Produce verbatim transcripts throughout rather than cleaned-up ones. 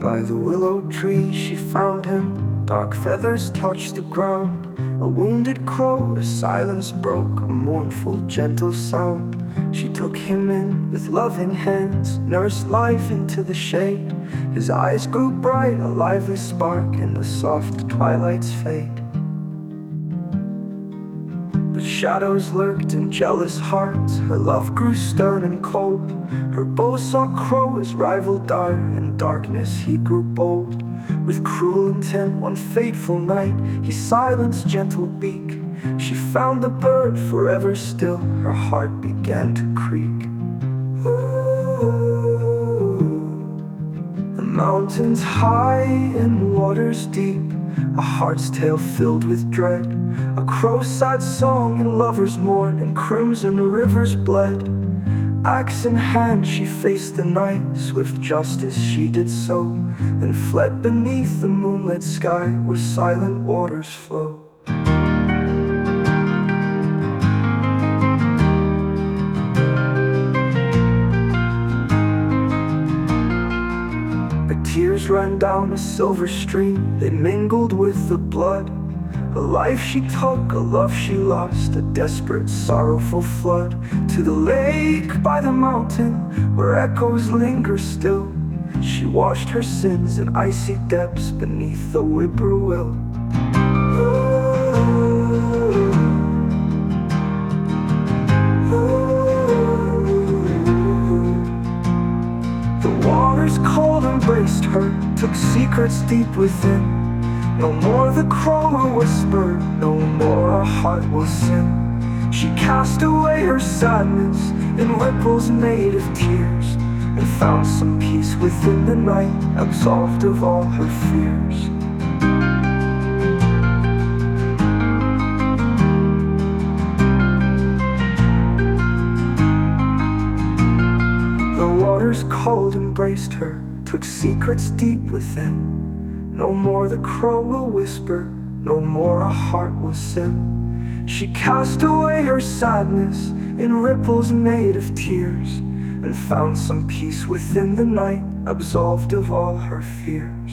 By the willow tree she found him, dark feathers touched the ground. A wounded crow, a silence broke, a mournful, gentle sound. She took him in with loving hands, nursed life into the shade. His eyes grew bright, a lively spark in the soft twilight's fade. But shadows lurked in jealous hearts, her love grew stern and cold. Her bow saw crow his rival dart, in darkness he grew bold. With cruel intent one fateful night, he silenced gentle beak. She found the bird forever still, her heart began to creak. The mountains high and waters deep, a heart's tale filled with dread. A crow-side song and lovers mourned, and crimson rivers bled. Axe in hand she faced the night, swift justice she did so, then fled beneath the moonlit sky where silent waters flow. Her tears ran down a silver stream, they mingled with the blood. A life she took, a love she lost, a desperate, sorrowful flood. To the lake by the mountain, where echoes linger still, she washed her sins in icy depths beneath the whippoorwill. The waters cold embraced her, took secrets deep within. No more the crow will whisper, no more a heart will sin. She cast away her sadness in ripples made of tears, and found some peace within the night, absolved of all her fears. The waters cold embraced her, took secrets deep within. No more the crow will whisper, no more a heart will sin. She cast away her sadness in ripples made of tears, and found some peace within the night, absolved of all her fears.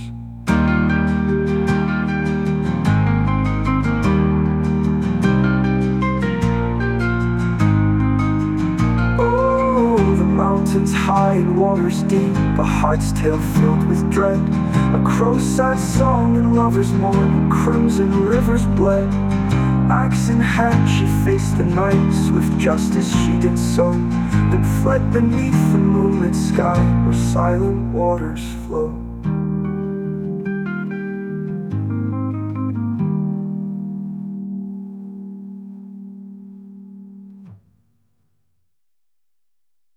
Mountains high and waters deep, a heart's tale filled with dread. A crow-side song and lovers mourn, crimson rivers bled. Axe in hand she faced the night, swift justice she did so, then fled beneath the moonlit sky where silent waters flow.